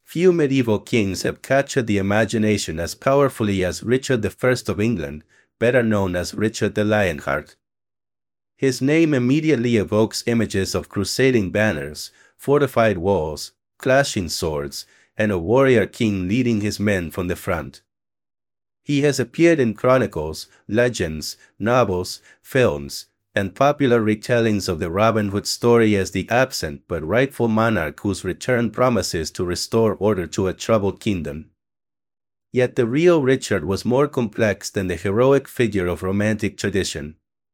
Few medieval kings have captured the imagination as powerfully as Richard I of England, better known as Richard the Lionheart. His name immediately evokes images of crusading banners, fortified walls, clashing swords, and a warrior king leading his men from the front. He has appeared in chronicles, legends, novels, films, and popular retellings of the Robin Hood story as the absent but rightful monarch whose return promises to restore order to a troubled kingdom. Yet the real Richard was more complex than the heroic figure of romantic tradition.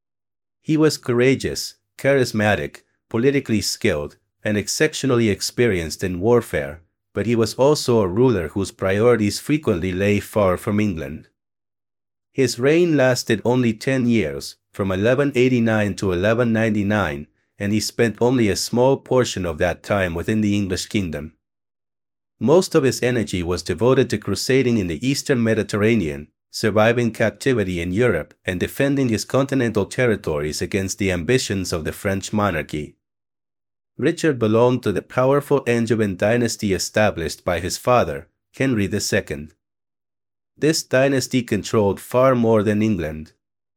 He was courageous, charismatic, politically skilled, and exceptionally experienced in warfare, but he was also a ruler whose priorities frequently lay far from England. His reign lasted only 10 years, from 1189 to 1199, and he spent only a small portion of that time within the English kingdom. Most of his energy was devoted to crusading in the eastern Mediterranean, surviving captivity in Europe, and defending his continental territories against the ambitions of the French monarchy. Richard belonged to the powerful Angevin dynasty established by his father, Henry II. This dynasty controlled far more than England.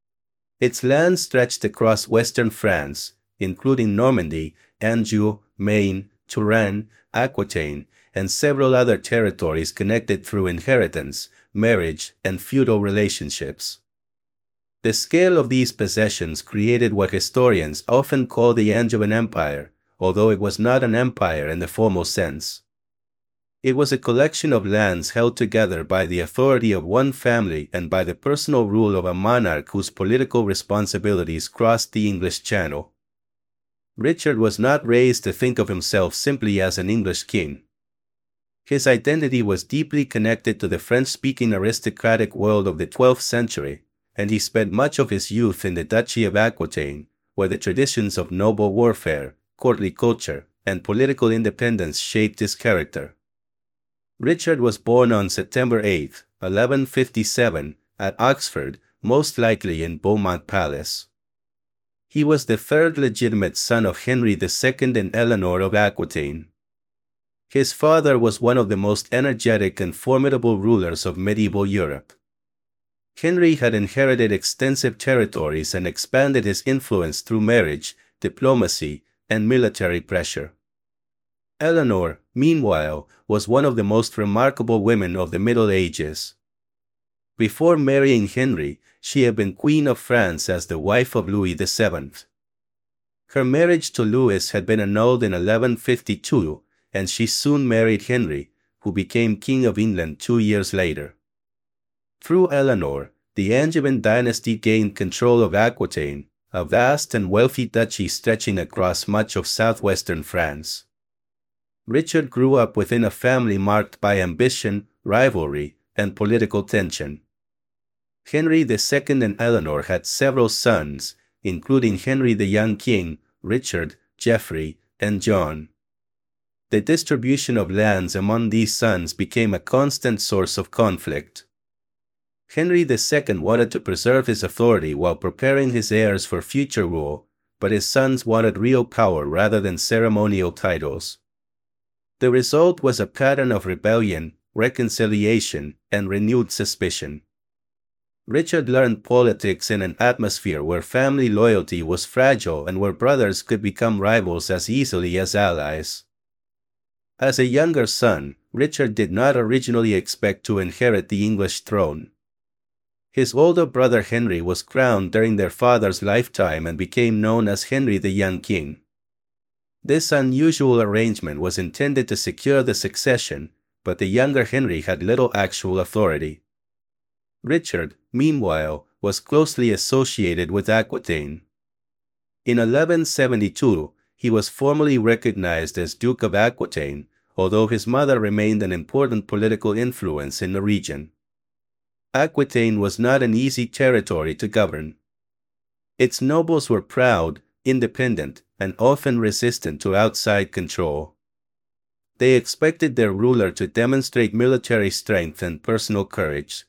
Its lands stretched across western France, including Normandy, Anjou, Maine, Touraine, Aquitaine, and several other territories connected through inheritance, marriage, and feudal relationships. The scale of these possessions created what historians often call the Angevin Empire, although it was not an empire in the formal sense. It was a collection of lands held together by the authority of one family and by the personal rule of a monarch whose political responsibilities crossed the English Channel. Richard was not raised to think of himself simply as an English king. His identity was deeply connected to the French-speaking aristocratic world of the 12th century, and he spent much of his youth in the Duchy of Aquitaine, where the traditions of noble warfare, courtly culture, and political independence shaped his character. Richard was born on September 8, 1157, at Oxford, most likely in Beaumont Palace. He was the third legitimate son of Henry II and Eleanor of Aquitaine. His father was one of the most energetic and formidable rulers of medieval Europe. Henry had inherited extensive territories and expanded his influence through marriage, diplomacy, and military pressure. Eleanor, meanwhile, was one of the most remarkable women of the Middle Ages. Before marrying Henry, she had been Queen of France as the wife of Louis VII. Her marriage to Louis had been annulled in 1152, and she soon married Henry, who became King of England 2 years later. Through Eleanor, the Angevin dynasty gained control of Aquitaine, a vast and wealthy duchy stretching across much of southwestern France. Richard grew up within a family marked by ambition, rivalry, and political tension. Henry II and Eleanor had several sons, including Henry the Young King, Richard, Geoffrey, and John. The distribution of lands among these sons became a constant source of conflict. Henry II wanted to preserve his authority while preparing his heirs for future rule, but his sons wanted real power rather than ceremonial titles. The result was a pattern of rebellion, reconciliation, and renewed suspicion. Richard learned politics in an atmosphere where family loyalty was fragile and where brothers could become rivals as easily as allies. As a younger son, Richard did not originally expect to inherit the English throne. His older brother Henry was crowned during their father's lifetime and became known as Henry the Young King. This unusual arrangement was intended to secure the succession, but the younger Henry had little actual authority. Richard, meanwhile, was closely associated with Aquitaine. In 1172, he was formally recognized as Duke of Aquitaine, although his mother remained an important political influence in the region. Aquitaine was not an easy territory to govern. Its nobles were proud, independent, and often resistant to outside control. They expected their ruler to demonstrate military strength and personal courage.